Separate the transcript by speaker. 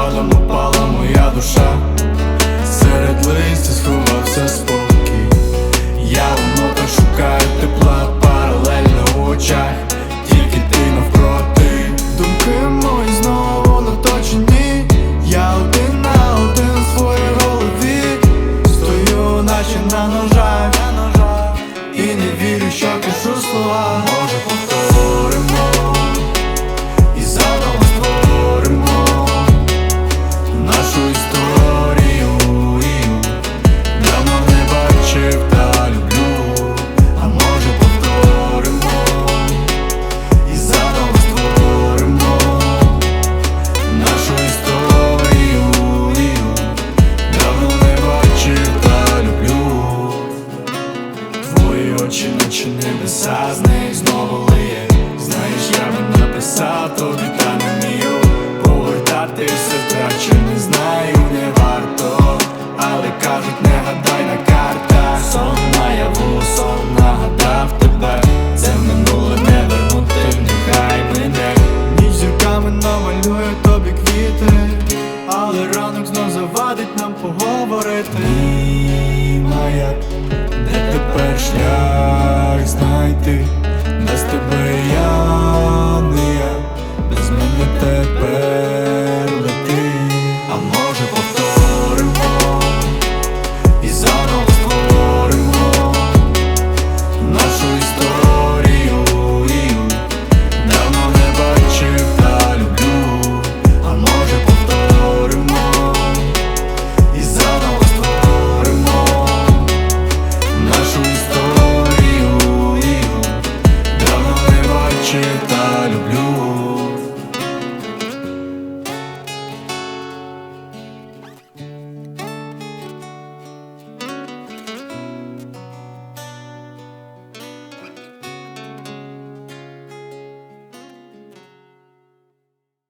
Speaker 1: водоспадом упала моя душа. Серед листя сховався спокій. Я у нотах шукаю тепла, паралельно у очах, тільки ти навпроти. Думки мої знову наточені. Я один на один у своїй голові. Стою наче на ножах, і не вірю, що кажу слова. Може повторимо і заново створимо нашу історію. Давно не бачив та люблю. А може повторимо і заново створимо нашу історію. Давно не бачив та люблю. Твої очі наче небеса, з них знову лиє. Знаєш, я би написав тобі, та не вмію повертатися втраче, не знаю, не варто. Але кажуть, не гадай на картах. Сон наяву, сон нагадав тебе. Це минуле не вернути, нехай мене. Ніч зірками намалює тобі квіти, але ранок знов завадить нам поговорити. Мій маяк, де тепер шлях знайти? Без тебе я не я, без мене тебе